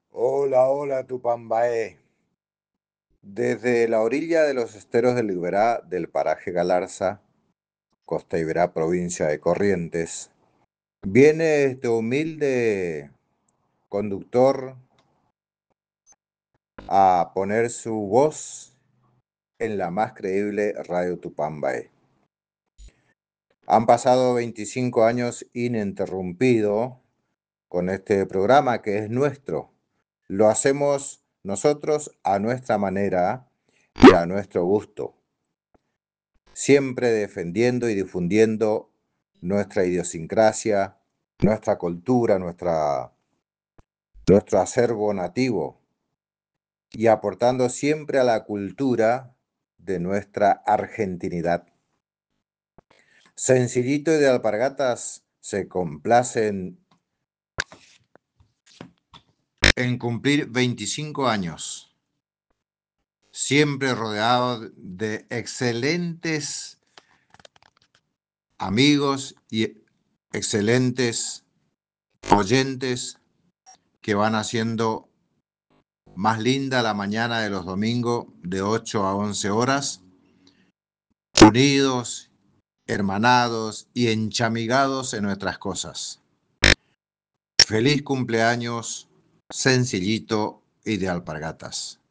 Hola, hola, Tupambaé. Desde la orilla de los esteros del Iberá, del paraje Galarza, Costa Iberá, provincia de Corrientes, viene este humilde conductor a poner su voz en la más creíble Radio Tupambaé. Han pasado 25 años ininterrumpido con este programa que es nuestro. Lo hacemos nosotros a nuestra manera y a nuestro gusto, siempre defendiendo y difundiendo nuestra idiosincrasia, nuestra cultura, nuestro acervo nativo y aportando siempre a la cultura de nuestra argentinidad. Sencillito y de Alpargatas se complacen en cumplir 25 años, siempre rodeado de excelentes amigos y excelentes oyentes que van haciendo más linda la mañana de los domingos de 8 a 11 horas, unidos, hermanados y enchamigados en nuestras cosas. Feliz cumpleaños, Sencillito y de Alpargatas.